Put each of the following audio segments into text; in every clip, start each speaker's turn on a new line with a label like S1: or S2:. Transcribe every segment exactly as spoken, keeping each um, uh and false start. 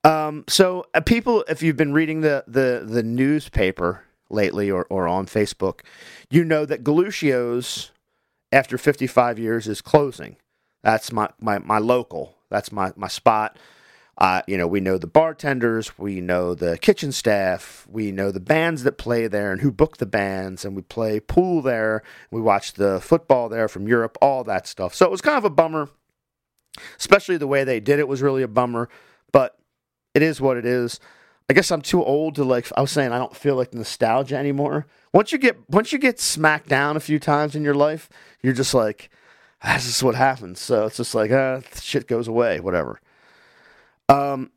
S1: Um, so uh, people, if you've been reading the, the, the newspaper lately or, or on Facebook, you know that Galuccio's, after fifty-five years, is closing. That's my, my, my local. That's my, my spot. Uh, you know, we know the bartenders, we know the kitchen staff, we know the bands that play there and who book the bands, and we play pool there. We watch the football there from Europe, all that stuff. So it was kind of a bummer, especially the way they did it was really a bummer, but it is what it is. I guess I'm too old to, like, I was saying, I don't feel like nostalgia anymore. Once you get, once you get smacked down a few times in your life, you're just like, ah, this is what happens. So it's just like, ah, shit goes away, whatever. Um,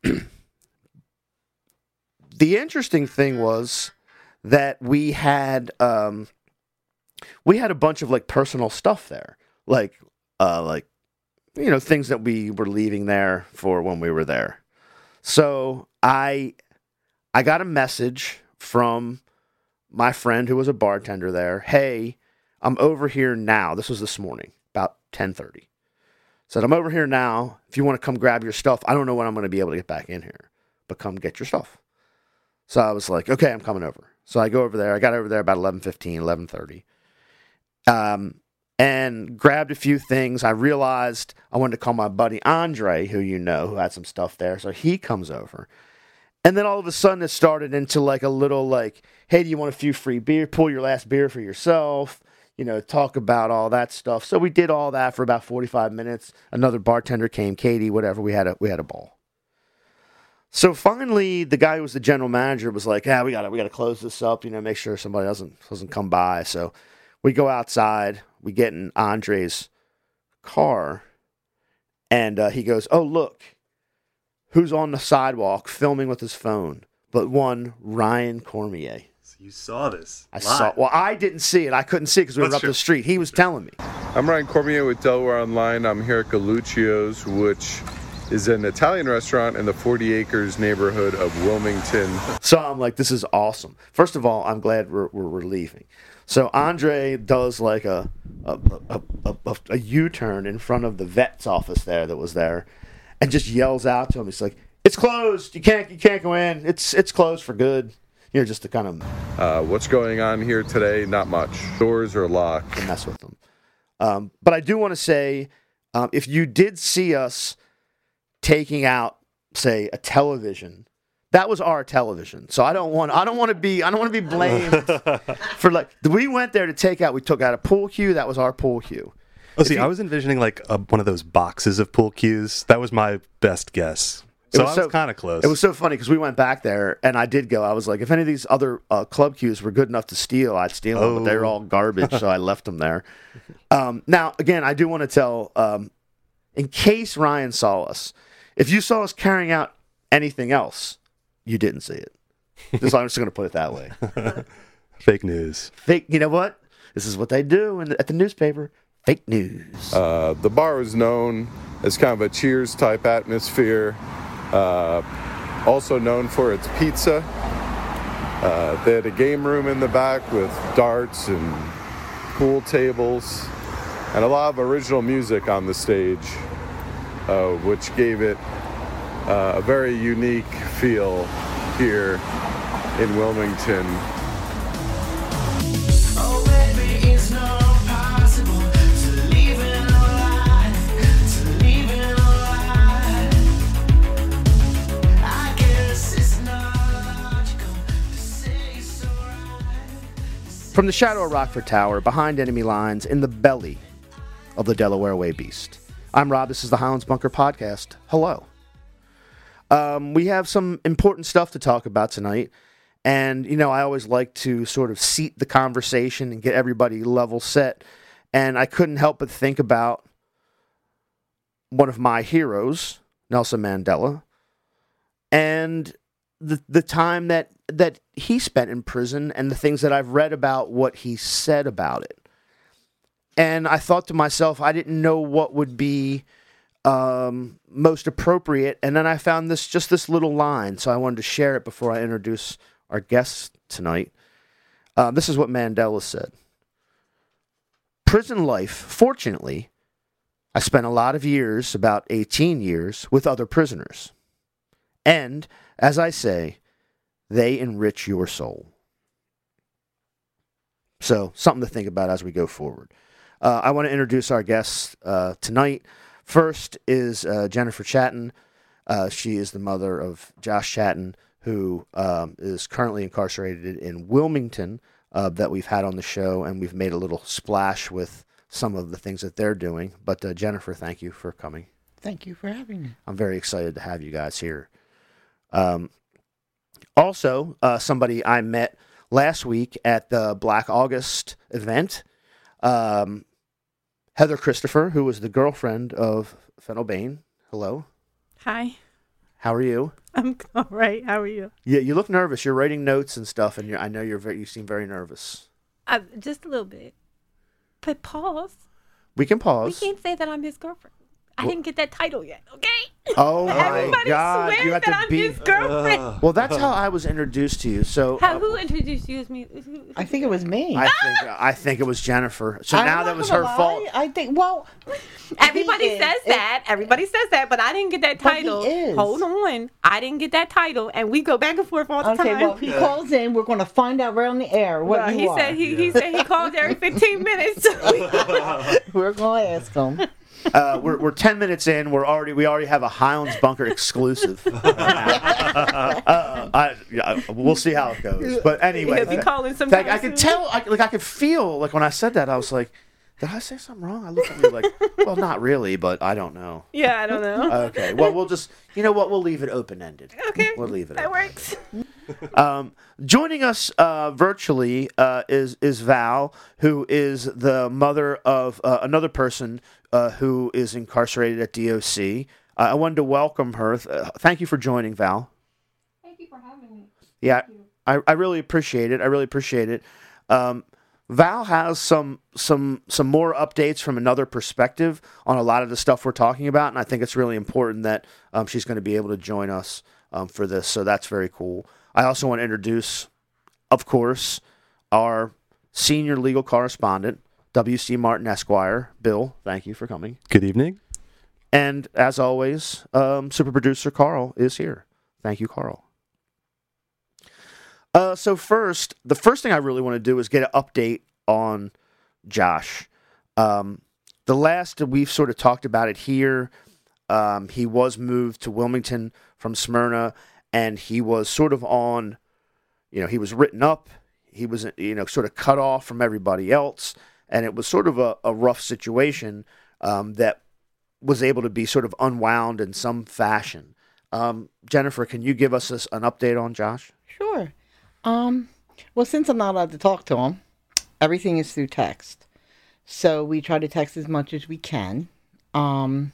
S1: the interesting thing was that we had, um, we had a bunch of, like, personal stuff there, like, uh, like, you know, things that we were leaving there for when we were there. So I, I got a message from my friend who was a bartender there. Hey, I'm over here now. This was this morning, about ten thirty. Said, I'm over here now. If you want to come grab your stuff, I don't know when I'm going to be able to get back in here, but come get your stuff. So I was like, okay, I'm coming over. So I go over there. I got over there about eleven fifteen, eleven thirty. Um, and grabbed a few things. I realized I wanted to call my buddy Andre, who you know, who had some stuff there. So he comes over. And then all of a sudden it started into like a little like, hey, do you want a few free beer? Pull your last beer for yourself. You know, talk about all that stuff. So we did all that for about forty-five minutes. Another bartender came, Katie, whatever. We had a we had a ball. So finally, the guy who was the general manager was like, "Yeah, we got to we got to close this up. You know, make sure somebody doesn't doesn't come by." So we go outside. We get in Andre's car, and uh, he goes, "Oh, look, who's on the sidewalk filming with his phone? But one Ryan Cormier."
S2: You saw this.
S1: I
S2: live.
S1: saw. Well, I didn't see it. I couldn't see it because we
S2: That's
S1: were up
S2: true.
S1: the street. He was telling me.
S3: I'm Ryan Cormier with Delaware Online. I'm here at Galuccio's, which is an Italian restaurant in the forty acres neighborhood of Wilmington.
S1: So I'm like, this is awesome. First of all, I'm glad we're we're, we're leaving. So Andre does like a a, a, a, a a U-turn in front of the vet's office there that was there, and just yells out to him. He's like, "It's closed. You can't you can't go in. It's it's closed for good." You know, just to kind of
S3: Uh, what's going on here today? Not much. Doors are locked.
S1: to mess with them. Um, but I do want to say, um, if you did see us taking out, say, a television, that was our television. So I don't want I don't want to be I don't want to be blamed for like we went there to take out. We took out a pool cue. That was our pool cue.
S2: Oh, see,
S1: you-
S2: I was envisioning like a, one of those boxes of pool cues. That was my best guess. So
S1: was
S2: I
S1: so-
S2: was kind of close.
S1: It was so funny because we went back there, and I did go. I was like, if any of these other uh, club cues were good enough to steal, I'd steal them, but they were
S2: Oh.
S1: all garbage, so I left them there. Um, now, again, I do want to tell, um, in case Ryan saw us, if you saw us carrying out anything else, you didn't see it. Just, I'm just going to put it that way.
S2: Fake news.
S1: Fake, you know what? This is what they do in the, at the newspaper. Fake news.
S3: Uh, the bar is known as kind of a Cheers type atmosphere. Uh, also known for its pizza. Uh, they had a game room in the back with darts and pool tables and a lot of original music on the stage, uh, which gave it uh, a very unique feel here in Wilmington.
S4: Oh, baby, it's not possible to leave it alive, to leave it alive. I guess it's not logical to say so right.
S1: From the shadow of Rockford Tower, behind enemy lines, in the belly of the Delaware Way Beast. I'm Rob. This is the Highlands Bunker Podcast. Hello. Um, we have some important stuff to talk about tonight. And, you know, I always like to sort of seat the conversation and get everybody level set. And I couldn't help but think about one of my heroes, Nelson Mandela, and the the time that, that he spent in prison and the things that I've read about what he said about it. And I thought to myself, I didn't know what would be um, most appropriate. And then I found this just this little line, so I wanted to share it before I introduce our guests tonight. Uh, this is what Mandela said. Prison life, fortunately, I spent a lot of years, about eighteen years, with other prisoners. and, as I say, they enrich your soul. So, something to think about as we go forward. Uh, I want to introduce our guests uh, tonight. First is uh, Jennifer Chatton. Uh, she is the mother of Josh Chatton, who um, is currently incarcerated in Wilmington, uh, that we've had on the show, and we've made a little splash with some of the things that they're doing. But uh, Jennifer, thank you for coming.
S5: Thank you for having me.
S1: I'm very excited to have you guys here. Um, also, uh, somebody I met last week at the Black August event, um, Heather Christopher, who was the girlfriend of Fennel Bain. Hello.
S6: Hi.
S1: How are you?
S6: I'm all right. How are you?
S1: Yeah, you look nervous. You're writing notes and stuff, and you're, I know you're very. You seem very nervous.
S6: Uh, just a little bit. But pause.
S1: We can
S6: We
S1: pause.
S6: can't say that I'm his girlfriend. I didn't get that title yet, okay?
S1: Oh my
S6: Everybody
S1: God!
S6: swears
S1: You have
S6: that
S1: to
S6: I'm
S1: be.
S6: his girlfriend.
S1: Well, that's how I was introduced to you. So
S6: How,
S1: uh,
S6: who introduced you as me?
S5: I think it was me.
S1: I think I think it was Jennifer. So
S5: I'm
S1: now
S5: not
S1: that was
S5: gonna
S1: her
S5: lie.
S1: fault.
S5: I think, well,
S6: Everybody
S5: he is.
S6: says
S5: It-
S6: that. Everybody says that, but I didn't get that
S5: But he
S6: title.
S5: is.
S6: Hold on. I didn't get that title, and we go back and forth all the
S5: Okay,
S6: time.
S5: well, if he calls in, we're going to find out right on the air what
S6: Well,
S5: you
S6: he
S5: are.
S6: said he, he said he calls every fifteen minutes.
S5: We're going to ask him.
S1: Uh, we're we're ten minutes in. We're already we already have a Highlands Bunker exclusive. uh, I, yeah, we'll see how it goes. But anyway,
S6: He'll be calling
S1: like,
S6: sometime
S1: I could
S6: soon.
S1: tell, I, like I could feel, like when I said that, I was like, did I say something wrong? I looked at you like, well, not really, but I don't know.
S6: Yeah, I don't know.
S1: Okay, well, we'll just, you know what? We'll leave it open ended.
S6: Okay,
S1: we'll leave it.
S6: that
S1: open.
S6: works.
S1: Um, joining us uh, virtually uh, is is Val, who is the mother of uh, another person uh, who is incarcerated at D O C. Uh, I wanted to welcome her. Uh, thank you for joining, Val.
S6: Thank you for having me.
S1: Yeah, I, I really appreciate it. I really appreciate it. Um, Val has some some some more updates from another perspective on a lot of the stuff we're talking about, and I think it's really important that um, she's going to be able to join us um, for this. So that's very cool. I also want to introduce, of course, our senior legal correspondent, W C Martin Esquire. Bill, thank you for coming.
S2: Good evening.
S1: And as always, um, super producer Carl is here. Thank you, Carl. Uh, so first, the first thing I really want to do is get an update on Josh. Um, the last we've sort of talked about it here. Um, he was moved to Wilmington from Smyrna, and he was sort of on, you know, he was written up. He was, you know, sort of cut off from everybody else, and it was sort of a, a rough situation um, that was able to be sort of unwound in some fashion. Um, Jennifer, can you give us this, an update on Josh?
S5: Sure. Um, well, since I'm not allowed to talk to him, everything is through text. So we try to text as much as we can. Um,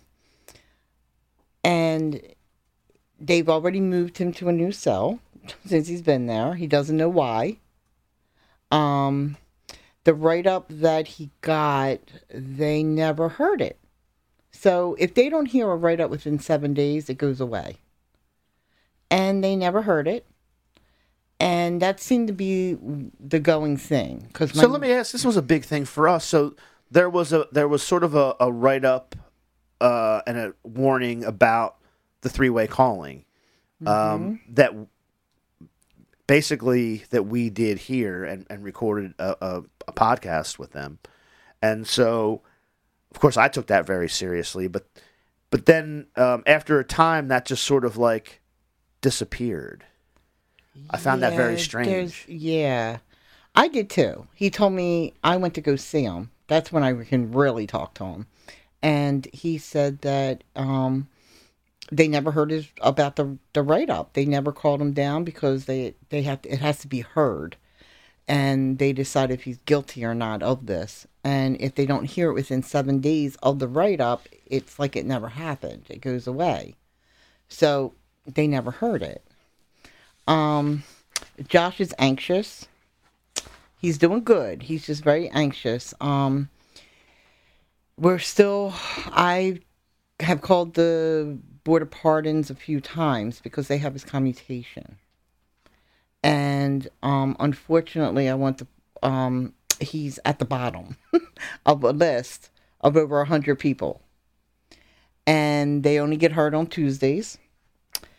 S5: and they've already moved him to a new cell since he's been there. He doesn't know why. Um, the write-up that he got, they never heard it. So if they don't hear a write-up within seven days, it goes away. And they never heard it. And that seemed to be the going thing. Cause my,
S1: So let me ask. This was a big thing for us. So there was a there was sort of a, a write up uh, and a warning about the three way calling um, that basically that we did here and, and recorded a, a, a podcast with them. And so, of course, I took that very seriously. But but then um, after a time, that just sort of like disappeared. I found that very
S5: Yeah,
S1: strange.
S5: there's- Yeah, I did too. He told me I went to go see him. That's when I can really talk to him. And he said that um, they never heard his, about the the write up. They never called him down because they they have to, it has to be heard, and they decide if he's guilty or not of this. And if they don't hear it within seven days of the write up, it's like it never happened. It goes away. So they never heard it. Um, Josh is anxious. He's doing good. He's just very anxious. Um, we're still, I have called the Board of Pardons a few times because they have his commutation. And, um, unfortunately, I want to, um, he's at the bottom of a list of over a hundred people. And they only get heard on Tuesdays.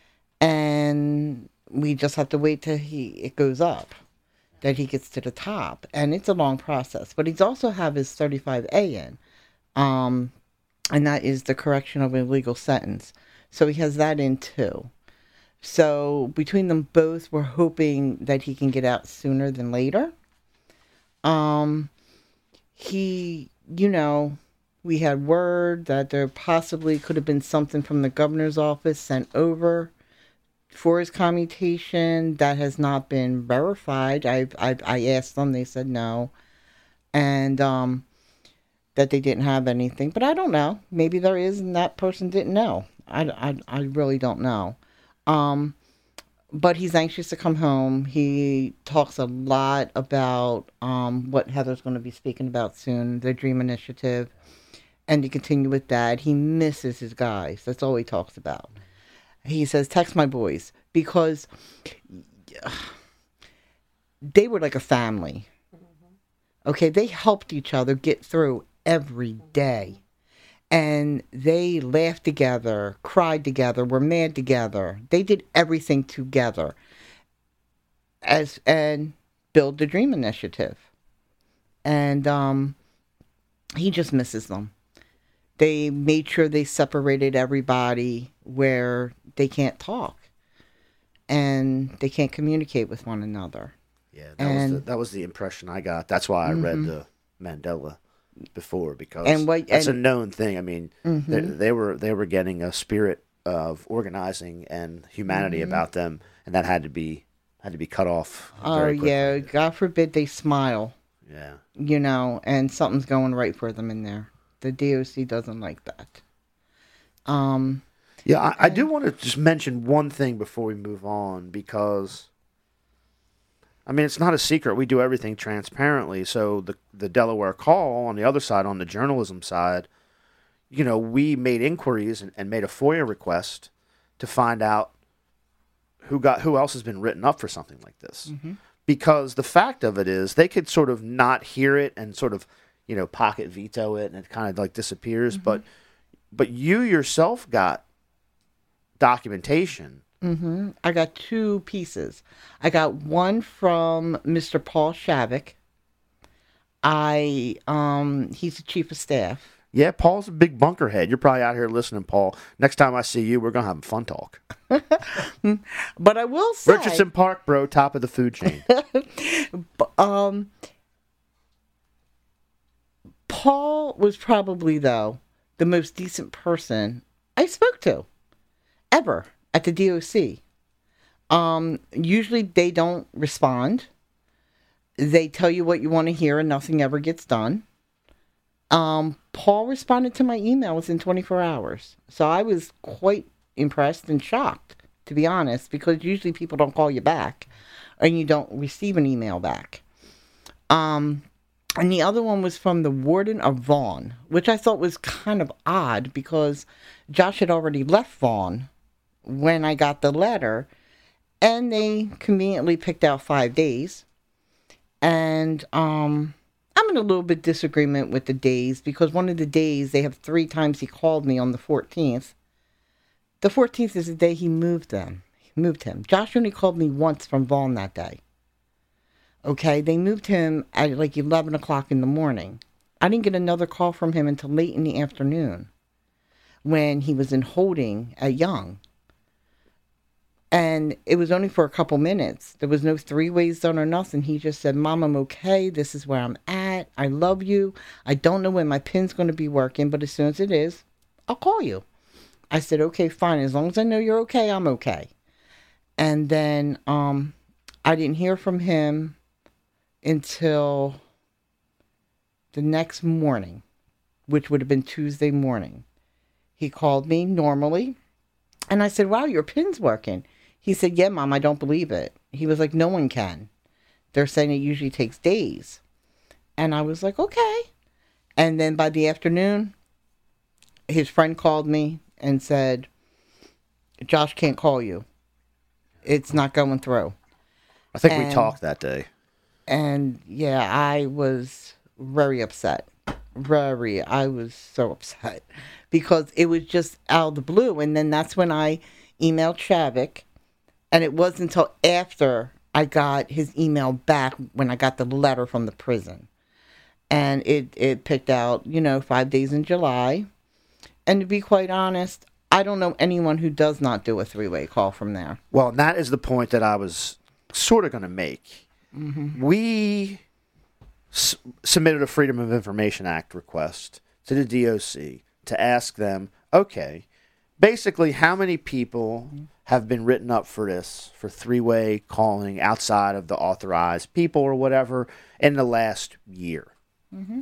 S5: and we just have to wait till he it goes up, that he gets to the top, and it's a long process. But he's also have his thirty-five A in, um, and that is the correction of a legal sentence. So he has that in too. So between them both, we're hoping that he can get out sooner than later. Um, he, you know, we had word that there possibly could have been something from the governor's office sent over for his commutation. That has not been verified. I I, I asked them, they said no, and um, that they didn't have anything. But I don't know. Maybe there is, and that person didn't know. I, I, I really don't know. Um, but he's anxious to come home. He talks a lot about um, what Heather's going to be speaking about soon, the Dream Initiative, and to continue with that. He misses his guys. That's all he talks about. He says, text my boys, because they were like a family. Okay, they helped each other get through every day. And they laughed together, cried together, were mad together. They did everything together as and build the Dream Initiative. And um, he just misses them. They made sure they separated everybody where they can't talk and they can't communicate with one another.
S1: Yeah, that
S5: And-
S1: was the, that was the impression I got. That's why I read
S5: Mhm.
S1: the Mandela before, because
S5: And what-
S1: that's
S5: and-
S1: a known thing. I mean,
S5: Mhm.
S1: they, they were they were getting a spirit of organizing and humanity
S5: Mhm.
S1: about them, and that had to be had to be cut off.
S5: Oh,
S1: very quickly.
S5: yeah, God forbid they smile,
S1: yeah.
S5: you know, and something's going right for them in there. The D O C doesn't like that. Um,
S1: Yeah, I, I do want to just mention one thing before we move on, because, I mean, it's not a secret. We do everything transparently. So the the Delaware Call, on the other side, on the journalism side, you know, we made inquiries and, and made a FOIA request to find out who got who else has been written up for something like this. Because the fact of it is, they could sort of not hear it and sort of, you know, pocket veto it, and it kind of like disappears. But but you yourself got documentation.
S5: hmm I got two pieces. I got one from Mister Paul Shavik. I um, he's the chief of staff.
S1: Yeah, Paul's a big bunkerhead. You're probably out here listening, Paul. Next time I see you, we're gonna have a fun talk.
S5: But I will say,
S1: Richardson Park, bro, top of the food chain.
S5: um, Paul was probably, though, the most decent person I spoke to ever at the D O C. Um, usually they don't respond. They tell you what you want to hear and nothing ever gets done. Um, Paul responded to my email within twenty-four hours. So I was quite impressed and shocked, to be honest, because usually people don't call you back and you don't receive an email back. Um, and the other one was from the warden of Vaughan, which I thought was kind of odd because Josh had already left Vaughan when I got the letter, and they conveniently picked out five days. And um, I'm in a little bit disagreement with the days, because one of the days, they have three times he called me on the fourteenth. The fourteenth is the day he moved them. He moved him. Josh only called me once from Vaughan that day. Okay, they moved him at like eleven o'clock in the morning. I didn't get another call from him until late in the afternoon when he was in holding at Young. And it was only for a couple minutes. There was no three ways done or nothing. He just said, Mom, I'm okay. This is where I'm at. I love you. I don't know when my pin's going to be working, but as soon as it is, I'll call you. I said, okay, fine. As long as I know you're okay, I'm okay. And then um, I didn't hear from him until the next morning, which would have been Tuesday morning. He called me normally, and I said, wow, your pin's working. He said, yeah, Mom, I don't believe it. He was like, no one can. They're saying it usually takes days. And I was like, okay. And then by the afternoon, his friend called me and said, Josh can't call you. It's not going through.
S1: I think we
S5: And-
S1: talked that day.
S5: And yeah, I was very upset. Very, I was so upset because it was just out of the blue. And then that's when I emailed Shavik And it wasn't until after I got his email back when I got the letter from the prison. And it, it picked out, you know, five days in July. And to be quite honest, I don't know anyone who does not do a three-way call from there.
S1: Well, and that is the point that I was sort of going to make. Mm-hmm. We s- submitted a Freedom of Information Act request to the D O C to ask them, okay, basically how many people have been written up for this, for three-way calling outside of the authorized people or whatever in the last year. Mm-hmm.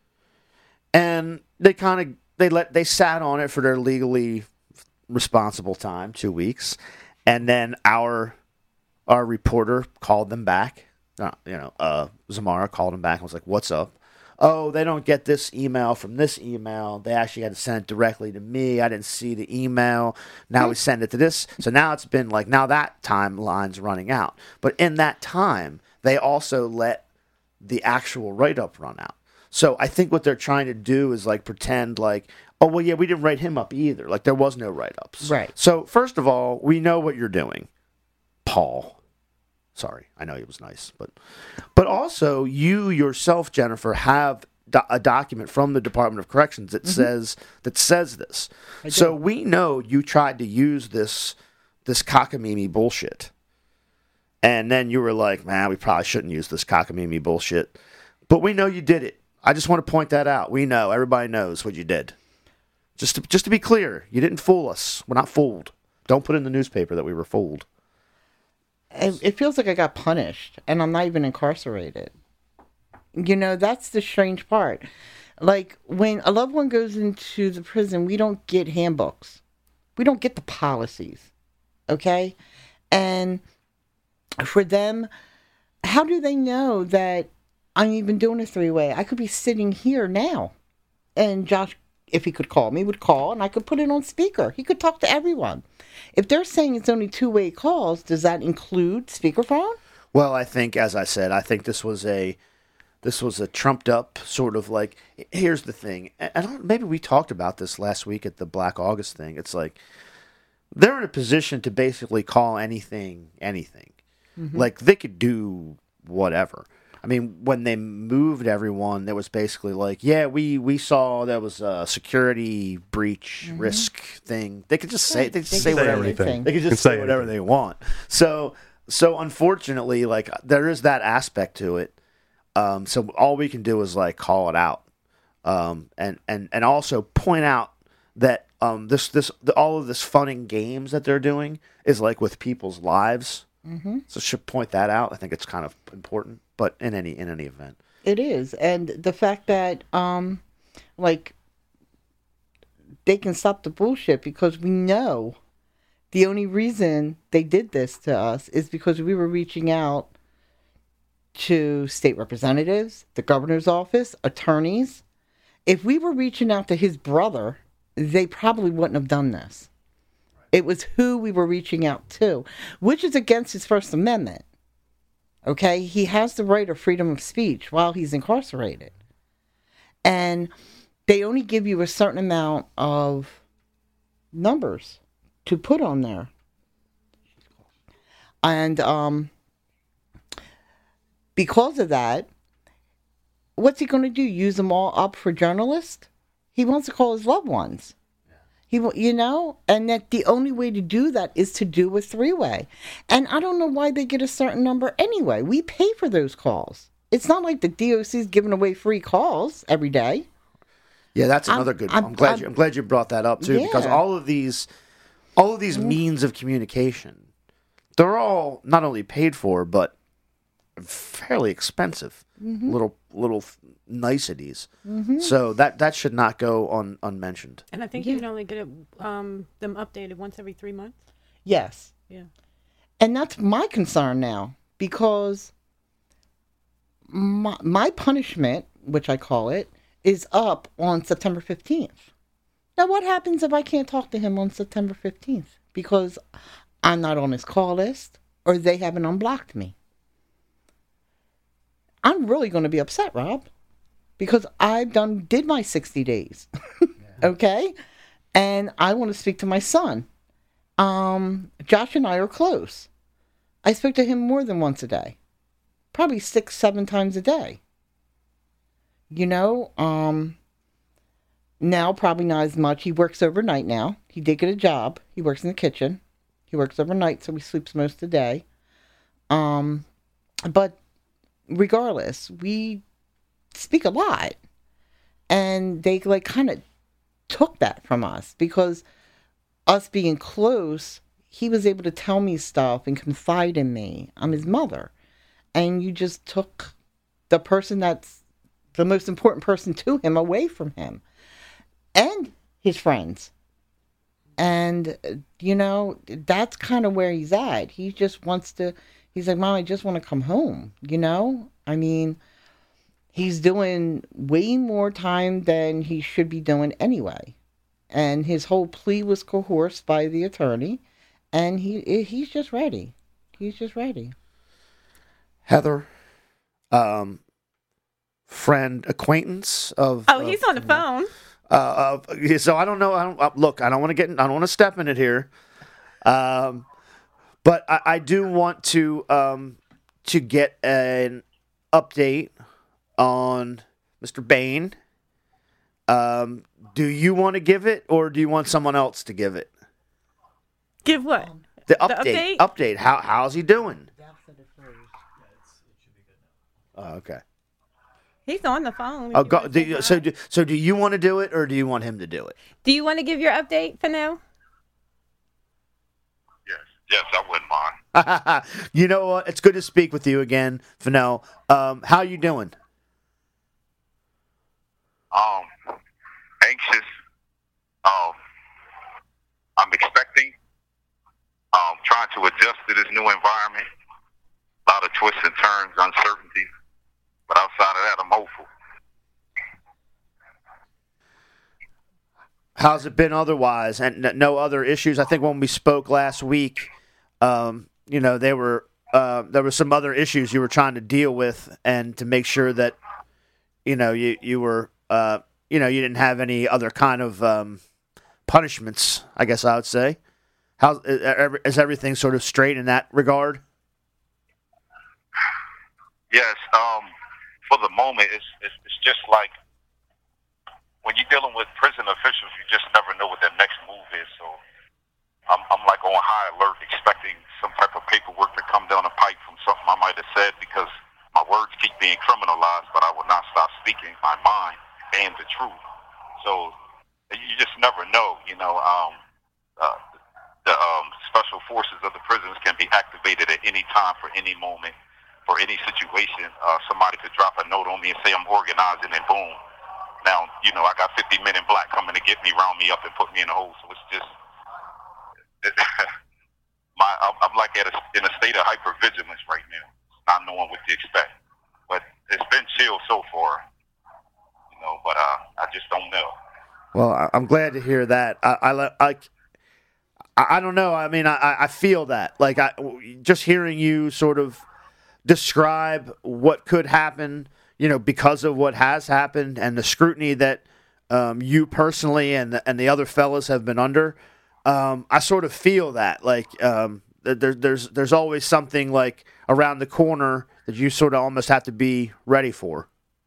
S1: And they kind of, they let, they sat on it for their legally responsible time, two weeks. And then our, our reporter called them back. Uh, you know, uh, Zamara called him back and was like, what's up? Oh, they don't get this email from this email. They actually had to send it directly to me. I didn't see the email. Now we send it to this. So now it's been like, now that timeline's running out. But in that time, they also let the actual write-up run out. So I think what they're trying to do is like pretend like, oh, well, yeah, we didn't write him up either. Like there was no write-ups.
S5: Right.
S1: So first of all, we know what you're doing, Paul. Sorry, I know he was nice, but but also you yourself, Jennifer, have do- a document from the Department of Corrections that mm-hmm. says that says this. So we know you tried to use this this cockamamie bullshit, and then you were like, "Man, we probably shouldn't use this cockamamie bullshit," but we know you did it. I just want to point that out. We know, everybody knows what you did. Just to, just to be clear, you didn't fool us. We're not fooled. Don't put in the newspaper that we were fooled.
S5: It, it feels like I got punished, and I'm not even incarcerated. You know, that's the strange part. Like, when a loved one goes into the prison, we don't get handbooks. We don't get the policies, okay? And for them, how do they know that I'm even doing a three-way? I could be sitting here now, and Josh, if he could call me, would call, and I could put it on speaker. He could talk to everyone. If they're saying it's only two-way calls, does that include speakerphone?
S1: Well, I think, as I said, I think this was a this was a trumped-up sort of like. Here's the thing. I don't. Maybe we talked about this last week at the Black August thing. It's like they're in a position to basically call anything anything. Mm-hmm. Like they could do whatever. I mean, when they moved everyone, there was basically like, yeah, we, we saw there was a security breach mm-hmm. risk thing. They could just say
S5: yeah,
S1: they could
S5: they
S1: say
S5: could
S1: whatever
S5: say anything.
S1: they could just
S2: say
S1: say whatever
S2: anything.
S1: they want. So so unfortunately, like there is that aspect to it. Um, so all we can do is like call it out, um, and and and also point out that um this this the, all of this fun and games that they're doing is like with people's lives. Mm-hmm. So should point that out. I think it's kind of important. But in any in any event,
S5: it is, and the fact that um, like they can stop the bullshit because we know the only reason they did this to us is because we were reaching out to state representatives, the governor's office, attorneys. If we were reaching out to his brother, they probably wouldn't have done this. It was who we were reaching out to, which is against his First Amendment. Okay, he has the right of freedom of speech while he's incarcerated. And they only give you a certain amount of numbers to put on there. And um, because of that, what's he going to do? Use them all up for journalists? He wants to call his loved ones. He, you know, and that the only way to do that is to do a three-way. And I don't know why they get a certain number anyway. We pay for those calls. It's not like the D O C is giving away free calls every day.
S1: Yeah, that's another
S5: I'm,
S1: good. I'm,
S5: I'm
S1: glad
S5: I'm,
S1: you, I'm glad you brought that up too,
S5: yeah.
S1: because all of these, all of these mm-hmm. means of communication, they're all not only paid for but fairly expensive. Mm-hmm. Little little niceties. Mm-hmm. So that that should not go un, unmentioned.
S6: And I think
S5: yeah.
S6: you can only get it, um, them updated once every three months.
S5: Yes.
S6: Yeah.
S5: And that's my concern now, because my, my punishment, which I call it, is up on September fifteenth. Now, what happens if I can't talk to him on September fifteenth? Because I'm not on his call list, or they haven't unblocked me. I'm really going to be upset, Rob, because I've done did my sixty days, okay, and I want to speak to my son. Um, Josh and I are close. I spoke to him more than once a day, probably six, seven times a day. You know, um, now probably not as much. He works overnight now. He did get a job. He works in the kitchen. He works overnight, so he sleeps most of the day. Um, but regardless, we speak a lot. And they like kind of took that from us because us being close, he was able to tell me stuff and confide in me. I'm his mother. And you just took the person that's the most important person to him away from him and his friends. And, you know, that's kind of where he's at. He just wants to, he's like, Mom, I just want to come home, you know? I mean, he's doing way more time than he should be doing anyway. And his whole plea was coerced by the attorney. And he he's just ready. He's just ready.
S1: Heather, um, friend, acquaintance of.
S6: Oh,
S1: of,
S6: he's on the phone.
S1: Uh, uh, so I don't know. I don't uh, look. I don't want to get. I don't want to step in it here. Um, but I, I do want to um to get an update on Mister Bain. Um, do you want to give it, or do you want someone else to give it?
S6: Give what?
S1: The update.
S6: update?
S1: Update. How how's he doing? Oh, okay.
S6: He's on the phone.
S1: Oh,
S6: If you
S1: go,
S6: wanna
S1: do
S6: take
S1: you,
S6: it
S1: so
S6: out.
S1: do, so do you want to do it, or do you want him to do it?
S6: Do you want to give your update for now?
S7: Yes, yes, I wouldn't mind.
S1: You know what? It's good to speak with you again, Fennell. Um, how you doing?
S7: Um, anxious. Um, I'm expecting. Um, trying to adjust to this new environment. A lot of twists and turns, uncertainty. But outside of that, I'm hopeful.
S1: How's it been otherwise? And n- no other issues? I think when we spoke last week, um, you know, there were uh, there were some other issues you were trying to deal with, and to make sure that you know you you were uh, you know you didn't have any other kind of um, punishments. I guess I would say. How is everything sort of straight in that regard?
S7: Yes. Um, for the moment, it's, it's it's just like when you're dealing with prison officials, you just never know what their next move is. So I'm I'm like on high alert, expecting some type of paperwork to come down the pipe from something I might have said, because my words keep being criminalized, but I will not stop speaking my mind and the truth. So you just never know, you know. Um, uh, the um, special forces of the prisons can be activated at any time for any moment. For any situation, uh, somebody could drop a note on me and say I'm organizing, and boom. Now, you know, I got fifty men in black coming to get me, round me up, and put me in a hole. So it's just, it, my, I'm, I'm like at a, in a state of hypervigilance right now, not knowing what to expect. But it's been chill so far, you know. But uh, I just don't know.
S1: Well, I- I'm glad to hear that. I I le- I, I don't know. I mean, I I feel that. Like I just hearing you sort of describe what could happen, you know, because of what has happened and the scrutiny that um, you personally and the, and the other fellas have been under. Um, I sort of feel that, like, um, there, there's there's always something like around the corner that you sort of almost have to be ready for.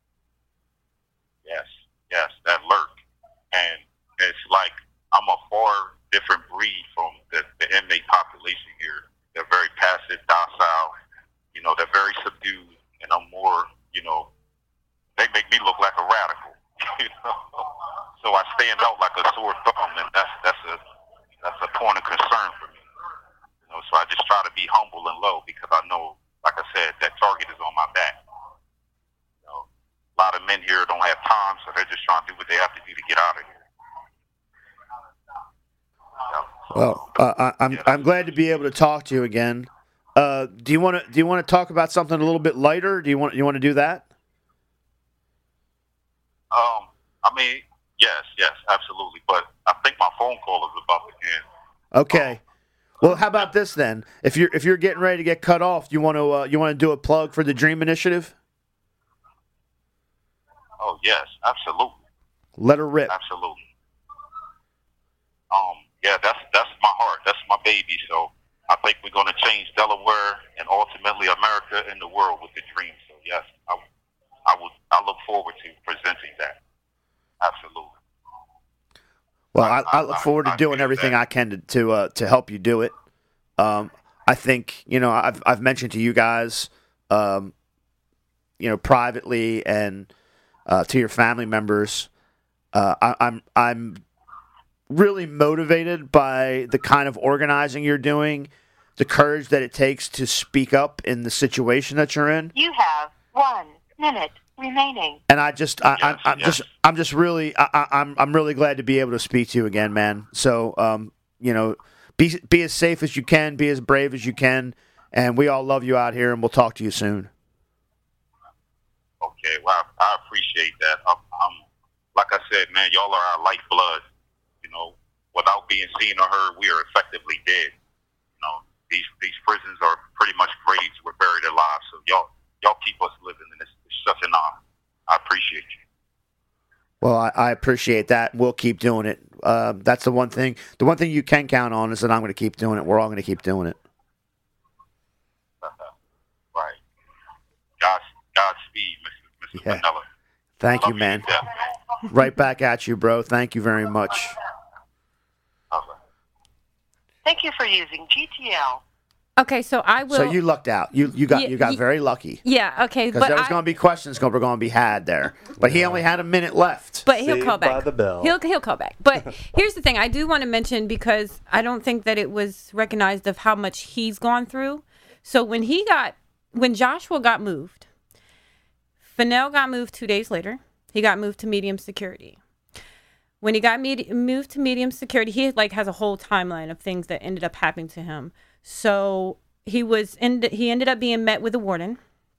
S7: Yes, yes, that lurk. And it's like I'm a far different breed from the, the inmate population here. They're very passive, docile. You know, they're very subdued, and I'm more, you know, they make me look like a radical, you know. So I stand out like a sore thumb, and that's that's a that's a point of concern for me. You know, so I just try to be humble and low, because I know, like I said, that target is on my back. You know, a lot of men here don't have time, so they're just trying to do what they have to do to get out of here. Yeah.
S1: Well, uh, I, I'm I'm glad to be able to talk to you again. Uh, do you want to do you want to talk about something a little bit lighter? Do you want you want to do that?
S7: Um, I mean, yes, yes, absolutely. But I think my phone call is about to end.
S1: Okay. Well, how about this then? If you're if you're getting ready to get cut off, you want to uh, you want to do a plug for the Dream Initiative?
S7: Oh yes, absolutely,
S1: Let her rip.
S7: absolutely. Um, yeah, that's that's my heart, that's my baby. So I think we're going to change Delaware and ultimately America and the world with the dream. So yes, I, I would. I look forward to presenting that. Absolutely.
S1: Well, I, I look
S7: I-
S1: forward to
S7: I
S1: doing
S7: feel
S1: everything
S7: that.
S1: I can to to, uh, to help you do it. Um, I think you know I've I've mentioned to you guys, um, you know, privately and uh, to your family members. Uh, I, I'm I'm really motivated by the kind of organizing you're doing, the courage that it takes to speak up in the situation that you're in.
S8: You have one minute remaining.
S1: And I just, I,
S7: Yes,
S1: I, I'm
S7: yes.
S1: just, I'm just really, I, I, I'm, I'm really glad to be able to speak to you again, man. So, um, you know, be, be as safe as you can, be as brave as you can, and we all love you out here, and we'll talk to you soon.
S7: Okay, well, I, I appreciate that. I'm, I'm, like I said, man, y'all are our lifeblood. You know, without being seen or heard, we are effectively dead. You know, these these prisons are pretty much graves. We're buried alive. So y'all, y'all keep us living, and it's, it's such an honor. I appreciate you.
S1: Well, I, I appreciate that. We'll keep doing it. Uh, that's the one thing. The one thing you can count on is that I'm going to keep doing it. We're all going to keep doing it.
S7: Right. God, Godspeed, Mister Mister
S1: Yeah.
S7: Manila.
S1: Thank you,
S7: Love
S1: man.
S7: to death, man.
S1: Right back at you, bro. Thank you very much.
S7: All right.
S8: Thank you for using G T L.
S6: Okay, so I will.
S1: So you lucked out. You you got
S6: Yeah,
S1: you got
S6: ye-
S1: very lucky.
S6: Yeah. Okay,
S1: Because
S6: but
S1: there was
S6: I,
S1: going to be questions going to be had there, but he only had a minute left.
S6: But he'll
S2: Saved
S6: call back.
S2: by the bell.
S6: He'll he'll call back. But here's the thing: I do want to mention, because I don't think that it was recognized of how much he's gone through. So when he got when Joshua got moved, Fennell got moved two days later. He got moved to medium security. When he got med- moved to medium security, he like has a whole timeline of things that ended up happening to him. So he was in, he ended up being met with a warden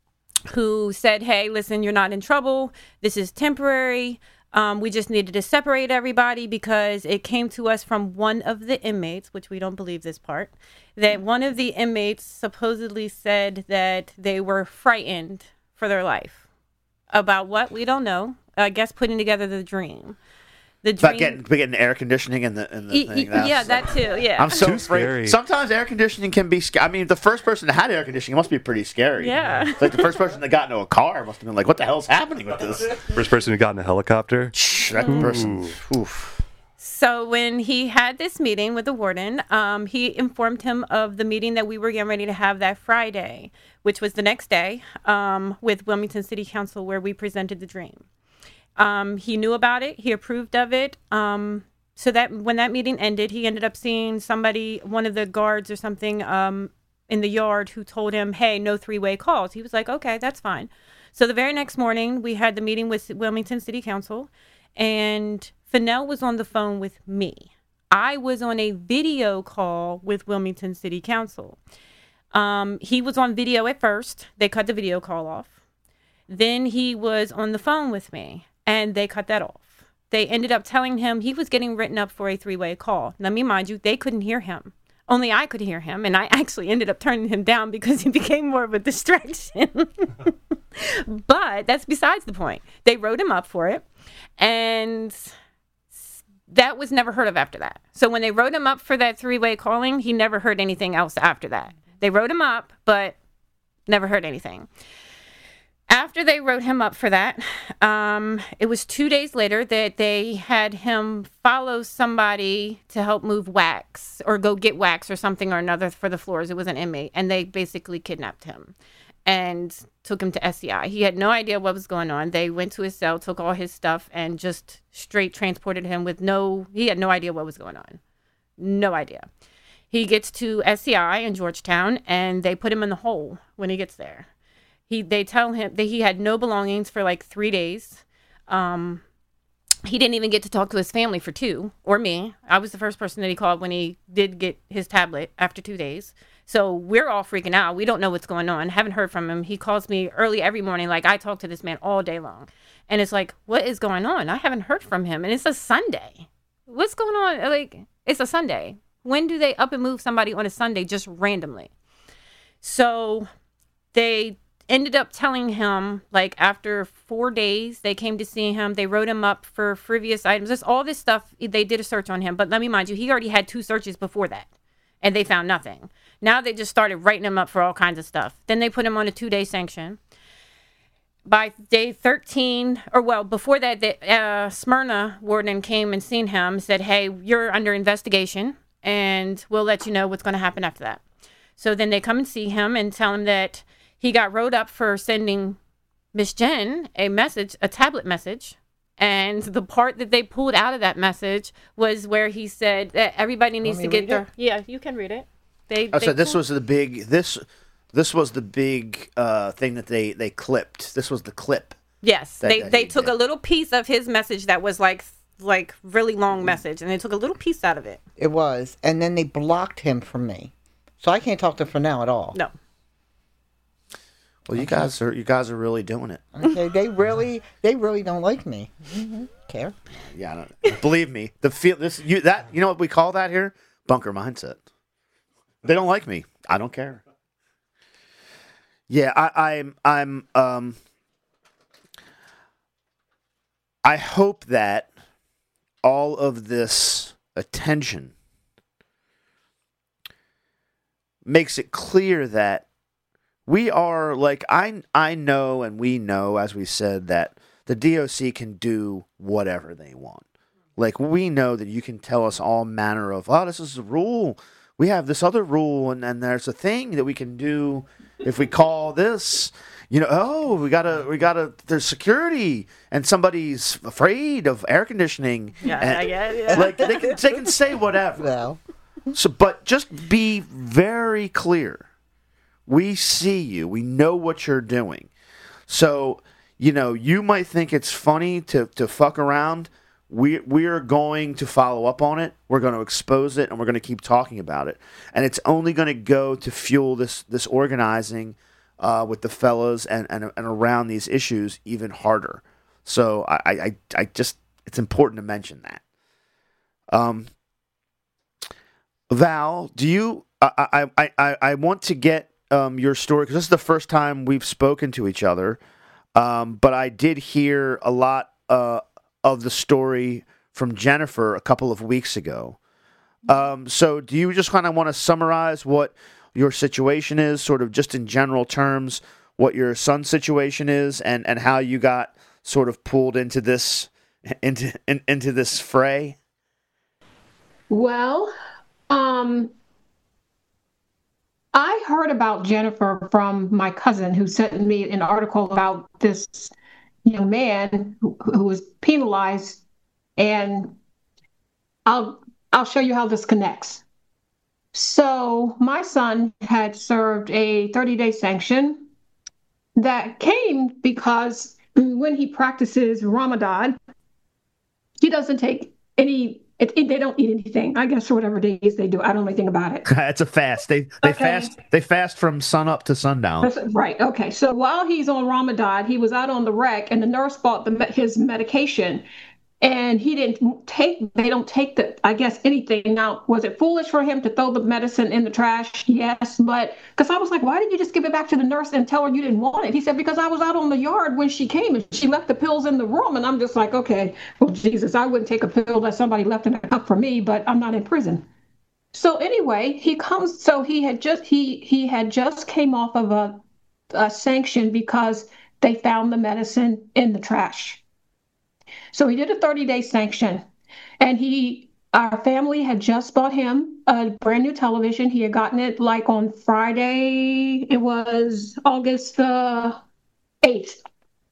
S6: who said, "Hey, listen, you're not in trouble. This is temporary. Um, we just needed to separate everybody because it came to us from one of the inmates," which we don't believe this part, that one of the inmates supposedly said that they were frightened for their life. About what? We don't know. I guess putting together the dream. The dream.
S1: About getting getting air conditioning in the in the
S6: E-
S1: thing.
S6: e-
S1: That's-
S6: yeah, that too. Yeah.
S1: I'm so
S2: Too
S1: afraid.
S2: scary.
S1: Sometimes air conditioning can be. Sc- I mean, the first person that had air conditioning must be pretty scary.
S6: Yeah.
S1: It's like the first person that got into a car must have been like, "What the hell's happening with this?"
S2: First person who got in a helicopter.
S1: That person. Oof.
S6: So when he had this meeting with the warden, um, he informed him of the meeting that we were getting ready to have that Friday, which was the next day, um, with Wilmington City Council, where we presented the dream. Um, he knew about it. He approved of it. Um, so that when that meeting ended, he ended up seeing somebody, one of the guards or something, um, in the yard, who told him, "Hey, no three-way calls." He was like, "Okay, that's fine." So the very next morning, we had the meeting with Wilmington City Council, and Fennell was on the phone with me. I was on a video call with Wilmington City Council. Um, he was on video at first. They cut the video call off. Then he was on the phone with me, and they cut that off. They ended up telling him he was getting written up for a three-way call. Let me mind you, they couldn't hear him. Only I could hear him, and I actually ended up turning him down because he became more of a distraction. But that's besides the point. They wrote him up for it, and that was never heard of after that. So when they wrote him up for that three-way calling, he never heard anything else after that. They wrote him up, but never heard anything. After they wrote him up for that, um, it was two days later that they had him follow somebody to help move wax or go get wax or something or another for the floors. It was an inmate, and they basically kidnapped him and took him to S C I. He had no idea what was going on. They went to his cell, took all his stuff, and just straight transported him with no, he had no idea what was going on. No idea. He gets to S C I in Georgetown, and they put him in the hole when he gets there. He, they tell him that he had no belongings for like three days. Um, he didn't even get to talk to his family for two, or me. I was the first person that he called when he did get his tablet after two days. So we're all freaking out. We don't know what's going on. Haven't heard from him. He calls me early every morning. Like, I talk to this man all day long. And it's like, what is going on? I haven't heard from him. And it's a Sunday. What's going on? Like, it's a Sunday. When do they up and move somebody on a Sunday just randomly? So they ended up telling him, like, after four days, they came to see him. They wrote him up for frivolous items. Just all this stuff. They did a search on him. But let me mind you, he already had two searches before that. And they found nothing. Now they just started writing him up for all kinds of stuff. Then they put him on a two-day sanction. By day thirteen, or well, before that, the uh, Smyrna warden came and seen him, said, hey, you're under investigation, and we'll let you know what's going to happen after that. So then they come and see him and tell him that he got wrote up for sending Miss Jen a message, a tablet message. And the part that they pulled out of that message was where he said that everybody needs to get their... Yeah, you can read it. They,
S1: Oh,
S6: they
S1: so this
S6: pulled-
S1: was the big this this was the big uh, thing that they they clipped. This was the clip.
S6: Yes,
S1: that-
S6: they
S1: that
S6: they
S1: he
S6: took
S1: did.
S6: a little piece of his message that was like like really long message, and they took a little piece out of it.
S5: It was. And then they blocked him from me. So I can't talk to him from now at all.
S6: No.
S1: Well, you guys are you guys are really doing it.
S5: Okay, they really they really don't like me. Mm-hmm. Care.
S1: Yeah, I don't, believe me. The feel this you that you know what we call that here? Bunker mindset. They don't like me. I don't care. Yeah, I, I'm I'm um I hope that all of this attention makes it clear that we are like I I know and we know, as we said, that the D O C can do whatever they want. Like, we know that you can tell us all manner of, oh, this is a rule. We have this other rule, and, and there's a thing that we can do if we call this. You know, oh, we gotta, we gotta. There's security, and somebody's afraid of air conditioning.
S6: Yeah,
S1: and,
S6: I get it, yeah.
S1: Like they can, they can say whatever.
S5: Well,
S1: So, but just be very clear. We see you. We know what you're doing. So, you know, you might think it's funny to, to fuck around. We we're going to follow up on it. We're going to expose it, and we're going to keep talking about it. And it's only going to go to fuel this this organizing uh, with the fellas and, and and around these issues even harder. So I, I I just it's important to mention that. Um, Val, do you? I I I, I want to get um, your story because this is the first time we've spoken to each other. Um, but I did hear a lot uh, of the story from Jennifer a couple of weeks ago. Um, so do you just kind of want to summarize what your situation is, sort of just in general terms, what your son's situation is, and, and how you got sort of pulled into this into in, into this fray?
S9: Well, um, I heard about Jennifer from my cousin who sent me an article about this young man who, who was penalized, and I'll I'll show you how this connects. So my son had served a thirty-day sanction that came because when he practices Ramadan, he doesn't take any. It, it, they don't eat anything, I guess, for whatever days they do. I don't know anything about it.
S1: It's a fast. They they
S9: Okay.
S1: fast they fast from sun up to sundown.
S9: That's- Right. Okay. So while he's on Ramadan, he was out on the rec, and the nurse bought the me- his medication, and he didn't take. They don't take the. I guess anything. Now, was it foolish for him to throw the medicine in the trash? Yes, but because I was like, why didn't you just give it back to the nurse and tell her you didn't want it? He said, because I was out on the yard when she came and she left the pills in the room, and I'm just like, okay, well, Jesus, I wouldn't take a pill that somebody left in a cup for me, but I'm not in prison. So anyway, he comes. So he had just he he had just came off of a, a sanction because they found the medicine in the trash. So he did a thirty-day sanction, and he our family had just bought him a brand new television. He had gotten it like on Friday. It was August the eighth.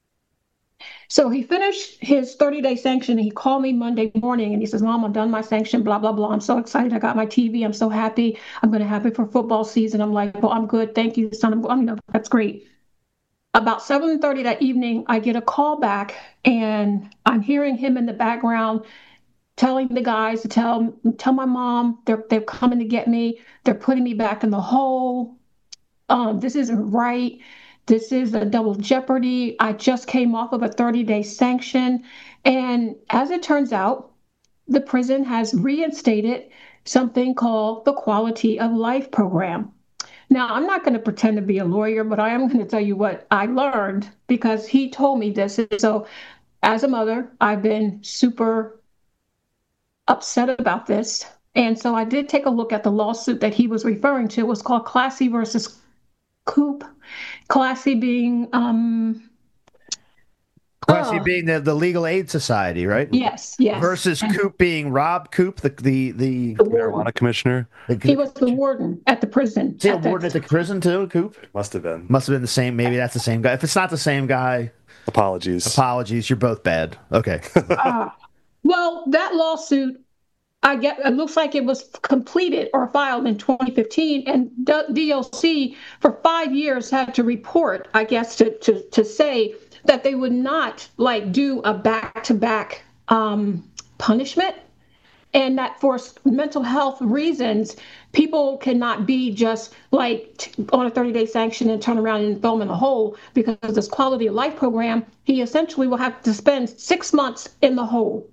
S9: So he finished his thirty-day sanction, and he called me Monday morning, and he says, Mom, I'm done my sanction, blah, blah, blah. I'm so excited. I got my T V. I'm so happy. I'm going to have it for football season. I'm like, well, I'm good. Thank you, son. I'm, you know, that's great. About seven thirty that evening, I get a call back, and I'm hearing him in the background telling the guys to tell tell my mom they're they're coming to get me. They're putting me back in the hole. Um, this isn't right. This is a double jeopardy. I just came off of a thirty-day sanction. And as it turns out, the prison has reinstated something called the Quality of Life program. Now, I'm not going to pretend to be a lawyer, but I am going to tell you what I learned because he told me this. So as a mother, I've been super upset about this. And so I did take a look at the lawsuit that he was referring to. It was called Classy versus Coop. Classy being, um,
S1: Classy
S9: oh,
S1: being the, the Legal Aid Society, right?
S9: yes, yes.
S1: Versus
S9: And
S1: Coop being Rob Coop, the the the,
S9: the warden.
S2: Marijuana commissioner.
S1: the
S9: He was the warden at the prison.
S1: is he a
S9: at that
S1: warden at the prison too, Coop?
S2: Must have been.
S1: Must have been the same. Maybe that's the same guy. If it's not the same guy,
S2: Apologies.
S1: apologies. You're both bad. Okay.
S9: Ah, well, that lawsuit, I get, it looks like it was completed or filed in twenty fifteen, and D O C for five years had to report, I guess, to to to say that they would not like do a back-to-back um, punishment, and that for s- mental health reasons, people cannot be just like t- on a thirty-day sanction and turn around and throw them in the hole, because this quality of life program, he essentially will have to spend six months in the hole.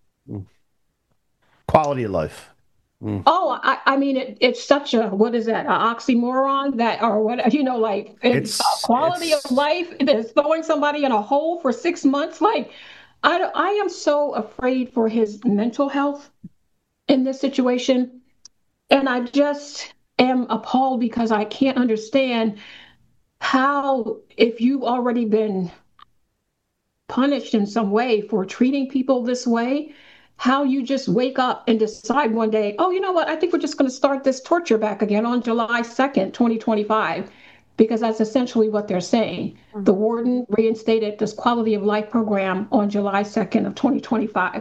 S1: Quality of life.
S9: Oh, I, I mean, it, it's such a, what is that, an oxymoron that, or what, you know, like, it's,
S1: It's-
S9: a quality
S1: it's-
S9: of life is throwing somebody in a hole for six months. Like, I, don't- I am so afraid for his mental health in this situation. And I just am appalled because I can't understand how, if you've already been punished in some way for treating people this way, how you just wake up and decide one day, oh, you know what, I think we're just going to start this torture back again on July second, twenty twenty-five, because that's essentially what they're saying. The warden reinstated this quality of life program on July second of twenty twenty-five.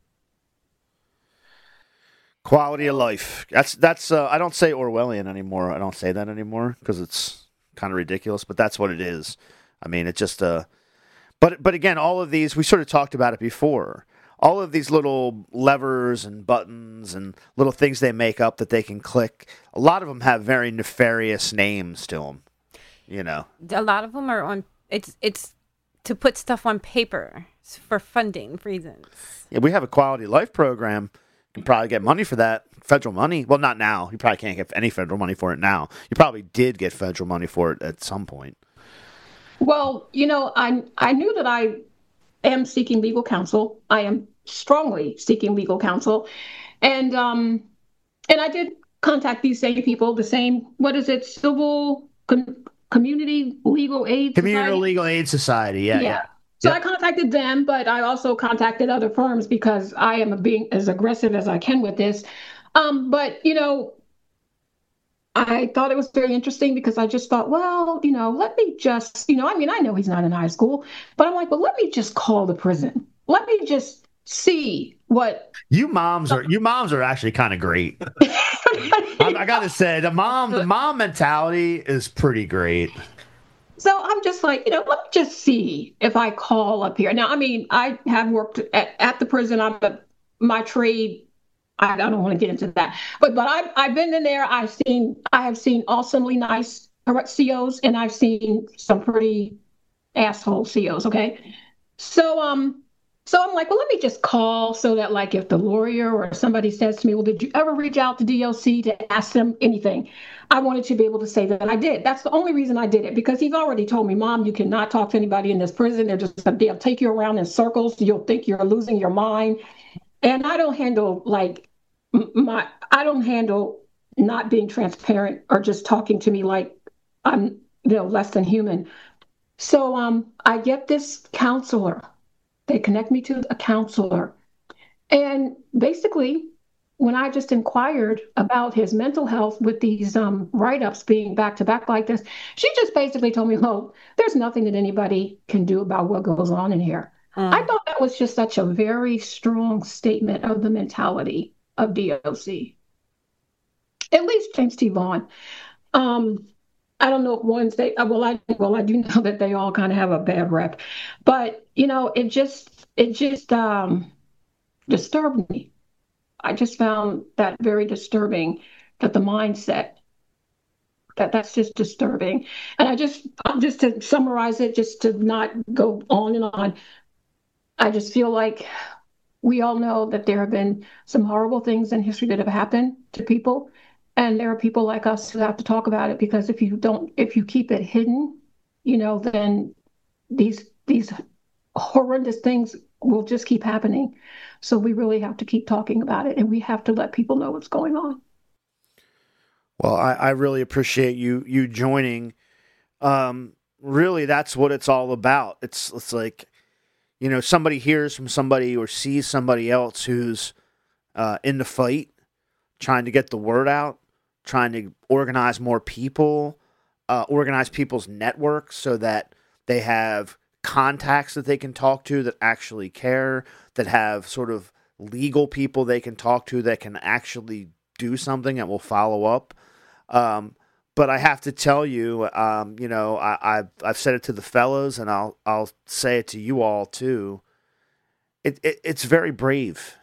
S1: Quality of life. That's that's. Uh, I don't say Orwellian anymore. I don't say that anymore because it's kind of ridiculous. But that's what it is. I mean, it just. Uh, but but again, all of these, we sort of talked about it before. All of these little levers and buttons and little things they make up that they can click. A lot of them have very nefarious names to them. You know.
S6: A lot of them are on. It's it's to put stuff on paper for funding reasons.
S1: Yeah, we have a quality of life program. You can probably get money for that. Federal money. Well, not now. You probably can't get any federal money for it now. You probably did get federal money for it at some point.
S9: Well, you know, I I knew that I am seeking legal counsel. I am strongly seeking legal counsel, and um, and I did contact these same people. The same, what is it? Civil com- Community Legal Aid
S1: Community
S9: Society?
S1: Legal Aid Society. Yeah.
S9: Yeah.
S1: yeah.
S9: So
S1: Yep.
S9: I contacted them, but I also contacted other firms because I am being as aggressive as I can with this. Um, but you know, I thought it was very interesting because I just thought, well, you know, let me just, you know, I mean, I know he's not in high school, but I'm like, well, let me just call the prison. Let me just see what.
S1: You moms are you moms are actually kind of great. I, I gotta say, the mom the mom mentality is pretty great.
S9: So I'm just like, you know, let me just see if I call up here. Now, I mean, I have worked at, at the prison. I'm a, my trade. I, I don't want to get into that, but but I've I've been in there. I've seen I have seen awesomely nice correct C Os, and I've seen some pretty asshole C Os. Okay, so um, so I'm like, well, let me just call so that like if the lawyer or somebody says to me, well, did you ever reach out to D O C to ask them anything? I wanted to be able to say that I did. That's the only reason I did it, because he's already told me, Mom, you cannot talk to anybody in this prison. They're just they'll take you around in circles. You'll think you're losing your mind. And I don't handle like m- my I don't handle not being transparent or just talking to me like I'm, you know, less than human. So um I get this counselor. They connect me to a counselor. And basically, when I just inquired about his mental health with these um, write-ups being back to back like this, she just basically told me, "Oh, there's nothing that anybody can do about what goes on in here."
S6: Mm.
S9: I thought that was just such a very strong statement of the mentality of D O C. At least James T. Vaughn. Um, I don't know if ones they uh, well, I well, I do know that they all kind of have a bad rep, but you know, it just it just um, disturbed me. I just found that very disturbing, that the mindset, that that's just disturbing. And I just, just to summarize it, just to not go on and on, I just feel like we all know that there have been some horrible things in history that have happened to people. And there are people like us who have to talk about it, because if you don't, if you keep it hidden, you know, then these, these horrendous things will just keep happening. So we really have to keep talking about it, and we have to let people know what's going on.
S1: Well, I, I really appreciate you you joining. Um, really, that's what it's all about. It's it's like, you know, somebody hears from somebody or sees somebody else who's uh, in the fight, trying to get the word out, trying to organize more people, uh, organize people's networks so that they have contacts that they can talk to that actually care, that have sort of legal people they can talk to that can actually do something that will follow up. Um, but I have to tell you, um, you know, I, I've, I've said it to the fellows, and I'll I'll say it to you all too. It, it it's very brave.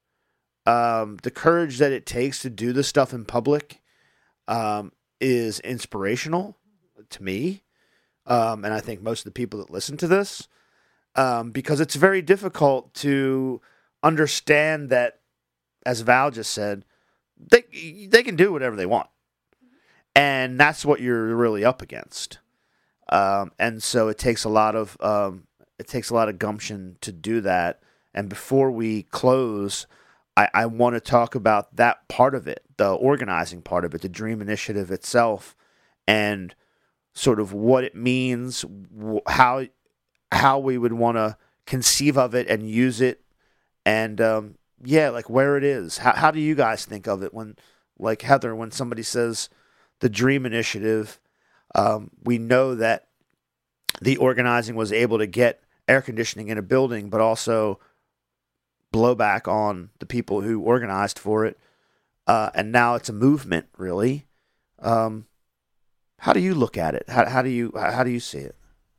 S1: Um, the courage that it takes to do this stuff in public um, is inspirational to me, um, and I think most of the people that listen to this, um, because it's very difficult to understand that, as Val just said, they they can do whatever they want. And that's what you're really up against, um, and so it takes a lot of um, it takes a lot of gumption to do that. And before we close, I, I want to talk about that part of it, the organizing part of it, the Dream Initiative itself, and sort of what it means, how how we would want to conceive of it and use it, and um, yeah, like where it is. How how do you guys think of it when, like Heather, when somebody says the Dream Initiative, um, we know that the organizing was able to get air conditioning in a building, but also blowback on the people who organized for it. Uh, and now it's a movement, really. Um, how do you look at it? How, how do you how do you see it?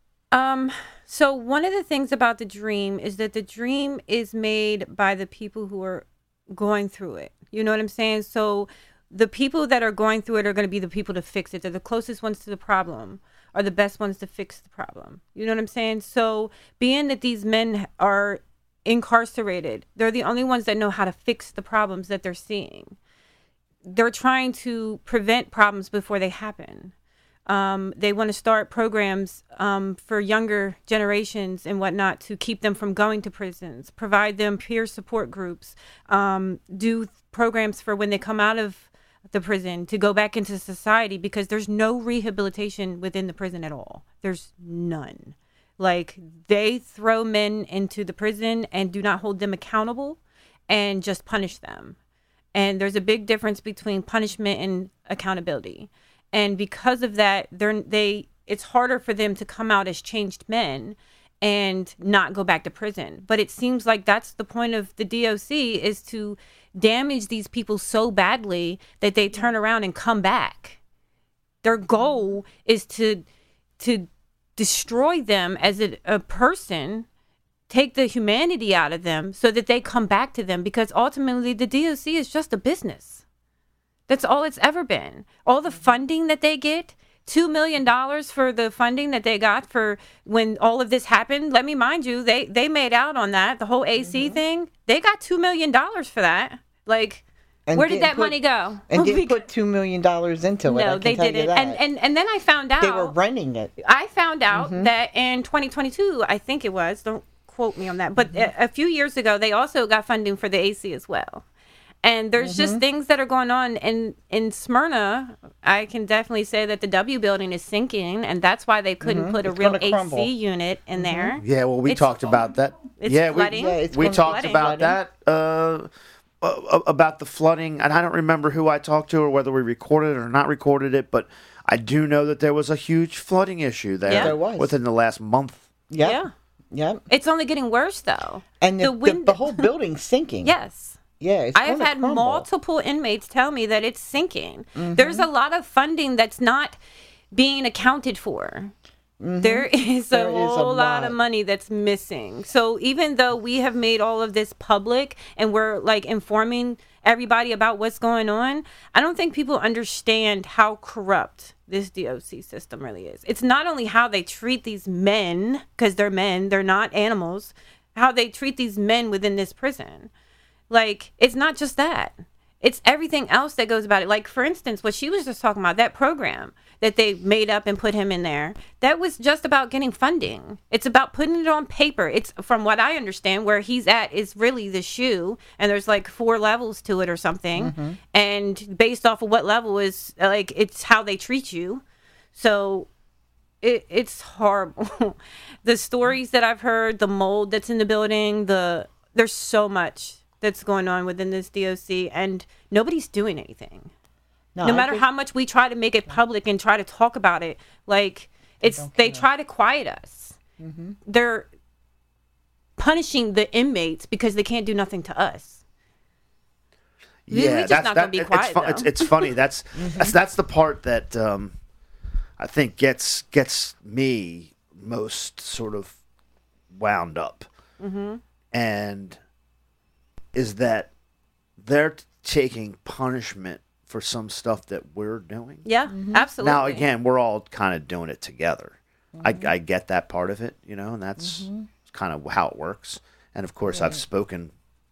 S6: Um, so one of the things about the Dream is that the Dream is made by the people who are going through it. You know what I'm saying? So the people that are going through it are going to be the people to fix it. They're the closest ones to the problem, are the best ones to fix the problem. You know what I'm saying? So being that these men are incarcerated, they're the only ones that know how to fix the problems that they're seeing. They're trying to prevent problems before they happen. Um, they want to start programs um, for younger generations and whatnot to keep them from going to prisons, provide them peer support groups, um, do programs for when they come out of the prison to go back into society, because there's no rehabilitation within the prison at all. There's none. Like, they throw men into the prison and do not hold them accountable and just punish them. And there's a big difference between punishment and accountability. And because of that, they're, they it's harder for them to come out as changed men and not go back to prison. But it seems like that's the point of the D O C, is to damage these people so badly that they turn around and come back. Their goal is to to destroy them as a, a person, take the humanity out of them so that they come back to them, because ultimately the D O C is just a business. That's all it's ever been. All the funding that they get, two million dollars for the funding that they got for when all of this happened. Let me mind you, they, they made out on that, the whole A C mm-hmm. thing. They got two million dollars for that. Like, and where did that put, money go?
S5: And didn't put two million dollars into it.
S6: No, they didn't. And, and and then I found out.
S5: They were renting it.
S6: I found out mm-hmm. that in twenty twenty-two, I think it was, don't quote me on that, but mm-hmm. a, a few years ago, they also got funding for the A C as well. And there's mm-hmm. just things that are going on. And in Smyrna, I can definitely say that the W building is sinking, and that's why they couldn't mm-hmm. put a
S5: it's
S6: real A C unit in mm-hmm. there.
S1: Yeah, well, we
S6: it's,
S1: talked about that.
S6: It's
S1: yeah,
S6: flooding.
S1: we,
S5: yeah, it's
S1: we talked
S5: flooding.
S1: about that. Uh, uh, about the flooding, and I don't remember who I talked to or whether we recorded it or not recorded it, but I do know that there was a huge flooding issue there,
S6: yeah.
S5: there was.
S1: within the last month.
S5: Yep.
S6: Yeah.
S5: Yeah.
S6: It's only getting worse, though.
S5: And the,
S6: the, wind-
S5: the, the whole building's sinking.
S6: Yes.
S5: Yeah, it's
S6: I have had
S5: crumble.
S6: multiple inmates tell me that it's sinking.
S5: Mm-hmm.
S6: There's a lot of funding that's not being accounted for.
S5: Mm-hmm.
S6: There is
S5: There
S6: a
S5: is a
S6: whole lot.
S5: lot.
S6: of money that's missing. So even though we have made all of this public and we're like informing everybody about what's going on, I don't think people understand how corrupt this D O C system really is. It's not only how they treat these men, because they're men, they're not animals, how they treat these men within this prison. Like, it's not just that. It's everything else that goes about it. Like, for instance, what she was just talking about, that program that they made up and put him in there, that was just about getting funding. It's about putting it on paper. It's, from what I understand, where he's at is really the shoe, and there's like four levels to it or something.
S5: Mm-hmm.
S6: And based off of what level is, like, it's how they treat you. So it, it's horrible. The stories that I've heard, the mold that's in the building, the there's so much that's going on within this D O C, and nobody's doing anything. No,
S5: I
S6: matter
S5: think-
S6: how much we try to make it public and try to talk about it, like, it's
S5: don't
S6: they
S5: care.
S6: try to quiet us.
S5: Mm-hmm.
S6: They're punishing the inmates because they can't do nothing to us. We- we
S1: Yeah,
S6: just
S1: that's
S6: not
S1: that,
S6: gonna be
S1: it's,
S6: quiet,
S1: fun, it's
S6: though.
S1: it's funny. That's that's that's the part that um, I think gets gets me most sort of wound up,
S6: Mm-hmm.
S1: and is that they're t- taking punishment for some stuff that we're doing.
S6: Yeah, absolutely.
S1: Now again, we're all kind of doing it together. I, I get that part of it, you know, and that's kind of how it works. And of course, I've spoken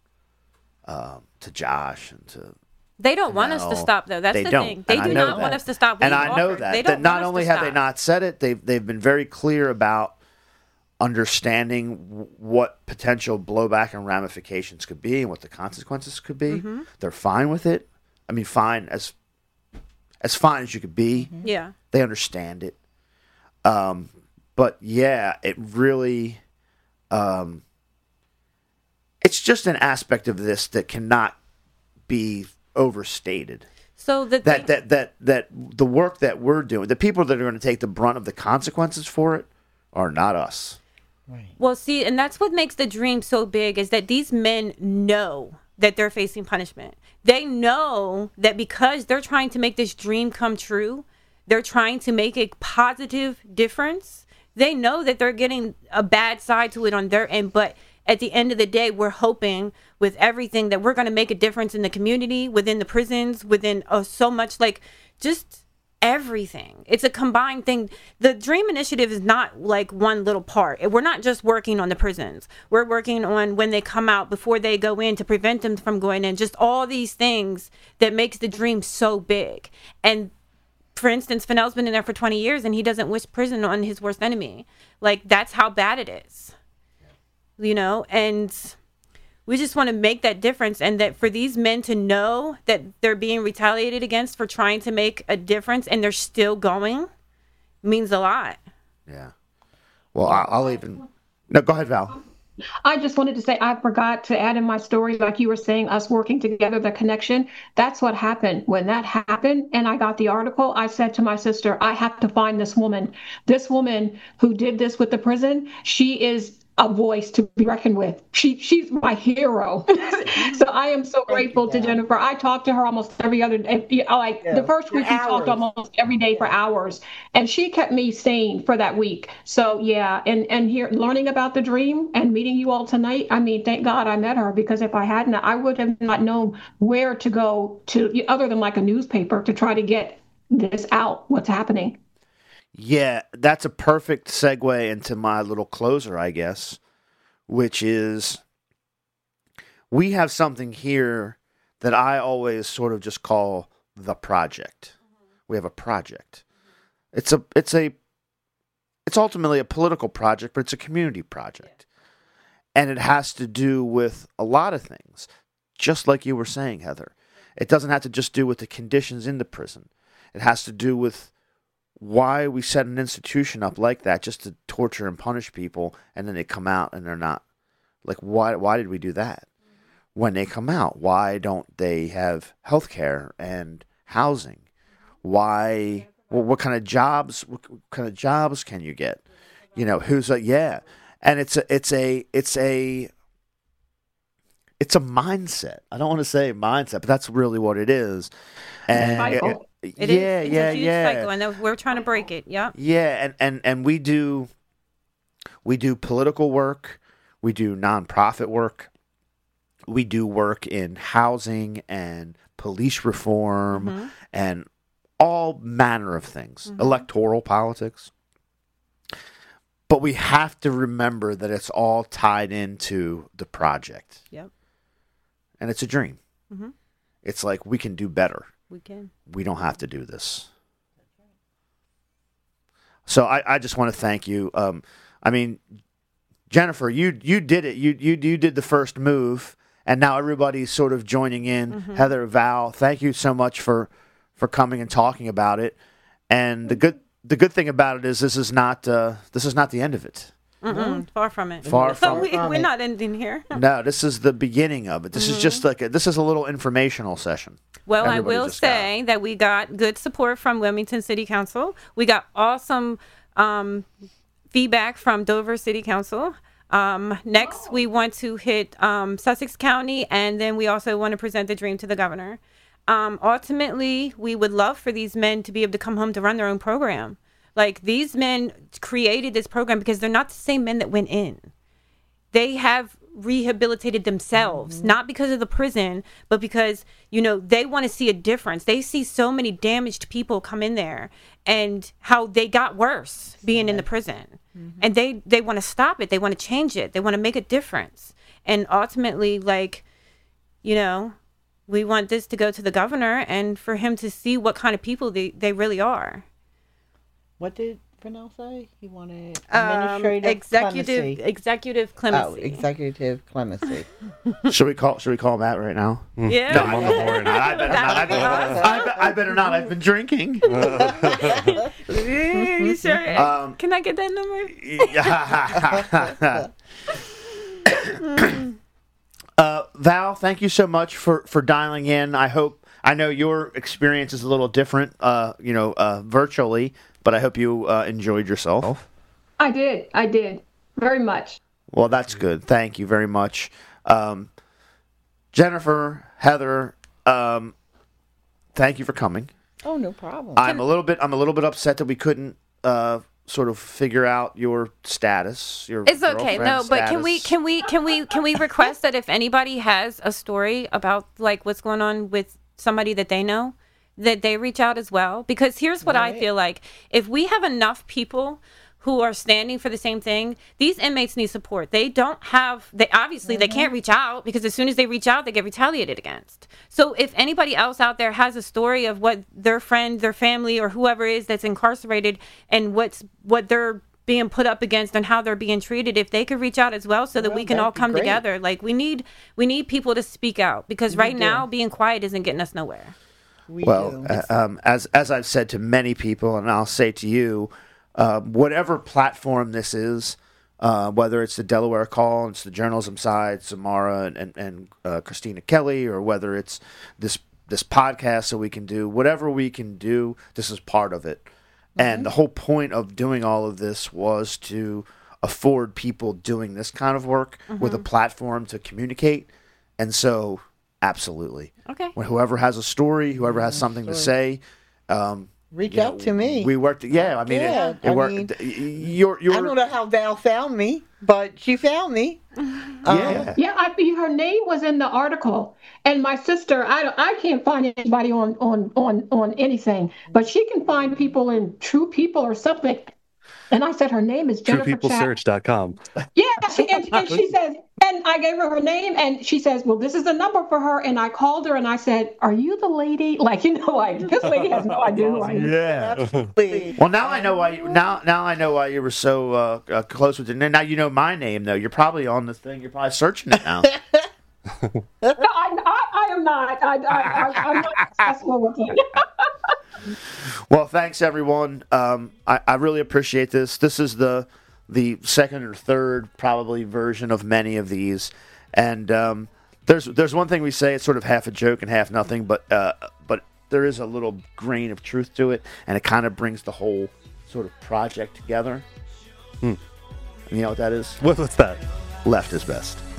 S1: um, to Josh and to
S6: They don't want us to
S1: No,
S6: stop, though. That's
S1: they
S6: the
S1: don't,
S6: thing. They
S1: and I
S6: do
S1: know
S6: not
S1: that.
S6: want us to stop.
S1: and
S6: We
S1: I know
S6: offered.
S1: that
S6: They
S1: that
S6: don't
S1: not
S6: want us
S1: only
S6: to
S1: have they
S6: stop.
S1: not said it, they've they've been very clear about understanding w- what potential blowback and ramifications could be and what the consequences could be.
S6: Mm-hmm.
S1: They're fine with it. I mean, fine as as fine as you could be.
S6: Yeah.
S1: They understand it. Um, but yeah, it really, um, it's just an aspect of this that cannot be overstated.
S6: So the
S1: That
S6: thing-
S1: that that that the work that we're doing, the people that are going to take the brunt of the consequences for it, are not us.
S6: Well, see, and that's what makes the dream so big is that these men know that they're facing punishment. They know that because they're trying to make this dream come true, they're trying to make a positive difference. They know that they're getting a bad side to it on their end, but at the end of the day, we're hoping with everything that we're going to make a difference in the community, within the prisons, within uh, so much, like, just everything. It's a combined thing. The Dream Initiative is not like one little part. We're not just working on the prisons. We're working on when they come out, before they go in, to prevent them from going in. Just all these things that makes the dream so big. And for instance, Fennell's been in there for twenty years and he doesn't wish prison on his worst enemy. Like, that's how bad it is. You know, and we just want to make that difference, and that for these men to know that they're being retaliated against for trying to make a difference and they're still going means a lot.
S1: Yeah. Well, I, I'll even. No, go ahead, Val.
S9: I just wanted to say I forgot to add in my story, like you were saying, us working together, the connection. That's what happened. When that happened and I got the article, I said to my sister, I have to find this woman. This woman who did this with the prison, she is a voice to be reckoned with. She she's my hero. So I am so grateful to Jennifer. I talk to her almost every other day. You know, Like
S5: Yeah,
S9: the first
S5: for
S9: week we talked
S5: hours.
S9: almost every day for hours, and she kept me sane for that week. So yeah, and and here learning about the dream and meeting you all tonight. I mean, thank God I met her, because if I hadn't, I would have not known where to go to, other than like a newspaper, to try to get this out. What's happening?
S1: Yeah, that's a perfect segue into my little closer, I guess, which is we have something here that I always sort of just call the project. We have a project. It's a it's a it's ultimately a political project, but it's a community project. And it has to do with a lot of things, just like you were saying, Heather. It doesn't have to just do with the conditions in the prison. It has to do with why we set an institution up like that, just to torture and punish people, and then they come out and they're not. Like, why why did we do that? When they come out, why don't they have health care and housing? Why, well, what kind of jobs, what kind of jobs can you get? You know, who's a, yeah. And it's a, it's a, it's a, it's a mindset. I don't want to say mindset, but that's really what it is. And
S9: Cycle.
S6: It is.
S1: yeah,
S6: It's
S1: yeah,
S6: a huge
S1: yeah.
S6: cycle, and that- we're trying to break it. Yeah.
S1: Yeah, and, and, and we do we do political work, we do nonprofit work, we do work in housing and police reform
S6: Mhm.
S1: and all manner of things,
S6: Mhm.
S1: electoral politics. But we have to remember that it's all tied into the project.
S6: Yep.
S1: And it's a dream.
S6: Mhm.
S1: it's like we can do better.
S6: We can.
S1: We don't have to do this. So I, I just want to thank you. Um, I mean, Jennifer, you you did it. You you you did the first move, and now everybody's sort of joining in. Mm-hmm. Heather, Val, thank you so much for for coming and talking about it. And the good the good thing about it is this is not uh, this is not the end of it.
S6: Mm-mm, far from it.
S1: Far
S6: so
S1: from
S6: we,
S1: it.
S6: We're not ending here.
S1: No, this is the beginning of it. This mm-hmm. is just like a, this is a little informational session.
S6: Well,
S1: Everybody
S6: I will say that we got good support from Wilmington City Council. We got awesome um, feedback from Dover City Council. Um, next, we want to hit um, Sussex County, and then we also want to present the dream to the governor. Um, ultimately, we would love for these men to be able to come home to run their own program. Like, these men created this program because they're not the same men that went in. They have rehabilitated themselves, mm-hmm. not because of the prison, but because, you know, they want to see a difference. They see so many damaged people come in there and how they got worse being in the prison. Mm-hmm. And they, they want to stop it. They want to change it. They want to make a difference. And ultimately, like, you know, we want this to go to the governor and for him to see what kind of people they, they really are.
S5: What did Fennell say? He wanted
S6: Um,
S5: administrative
S6: executive
S5: clemency.
S6: executive
S5: Oh,
S6: clemency.
S5: executive clemency.
S1: Should we call? Should we call Matt right now?
S6: Yeah.
S1: No, I'm on the board. I better not. I better, I, be- I better not. I've been drinking.
S6: You sure?
S1: Um,
S6: Can I get that number?
S1: uh, Val, thank you so much for, for dialing in. I hope I know your experience is a little different, uh, you know, uh, virtually, but I hope you uh, enjoyed yourself.
S9: I did. I did. Very much.
S1: Well, that's good. Thank you very much. Um, Jennifer, Heather, um, thank you for coming.
S5: Oh, no problem.
S1: I'm a little bit I'm a little bit upset that we couldn't uh, sort of figure out your status. Your
S6: It's okay.
S1: girlfriend
S6: No, but can we
S1: status.
S6: can we can we can we request that if anybody has a story about like what's going on with somebody that they know, that they reach out as well? Because here's what
S5: Right.
S6: I feel like. If we have enough people who are standing for the same thing, these inmates need support. They don't have, they obviously, mm-hmm. they can't reach out because as soon as they reach out, they get retaliated against. So if anybody else out there has a story of what their friend, their family, or whoever is that's incarcerated and what's what they're being put up against and how they're being treated, if they could reach out as well so that
S5: Well,
S6: we can
S5: that'd
S6: all
S5: be
S6: come
S5: great.
S6: together. Like we need, we need people to speak out because
S5: We
S6: right
S5: do.
S6: now being quiet isn't getting us nowhere.
S5: We
S1: Well,
S5: do.
S1: uh, um, as as I've said to many people, and I'll say to you, uh, whatever platform this is, uh, whether it's the Delaware Call, it's the journalism side, Samara and and, and uh, Christina Kelly, or whether it's this this podcast that we can do, whatever we can do, this is part of it. Mm-hmm. And the whole point of doing all of this was to afford people doing this kind of work mm-hmm. with a platform to communicate. And so, absolutely.
S6: Okay.
S1: When whoever has a story, whoever has something to say, um,
S5: Reach
S1: you
S5: out
S1: know,
S5: to me.
S1: We worked. Yeah, I mean,
S5: Yeah,
S1: it, it
S5: I
S1: worked.
S5: mean,
S1: you're, you're,
S5: I don't know how Val found me, but she found me. Um,
S1: yeah.
S9: Yeah, I, her name was in the article, and my sister. I don't- I can't find anybody on on on on anything, but she can find people in True People or something. And I said her name is
S2: true
S9: Jennifer
S2: people
S9: Chap-
S2: search dot com.
S9: Yeah, she, and, and she says, and I gave her her name, and she says, well, this is the number for her. And I called her and I said, are you the lady? Like, you know, like this lady has no idea who I am.
S1: Yeah.
S5: absolutely.
S1: Well, now I know why. You, now, now I know why you were so uh, uh, close with it. And now you know my name, though. You're probably on the thing. You're probably searching it now.
S9: No, I, I, I am not. I, I, I, I'm not successful with it.
S1: Well, thanks everyone. Um, I, I really appreciate this. This is the the second or third probably version of many of these, and um, there's there's one thing we say. It's sort of half a joke and half nothing, but uh, but there is a little grain of truth to it, and it kind of brings the whole sort of project together.
S2: Hmm.
S1: You know what that is?
S2: What, what's that?
S1: Left is best.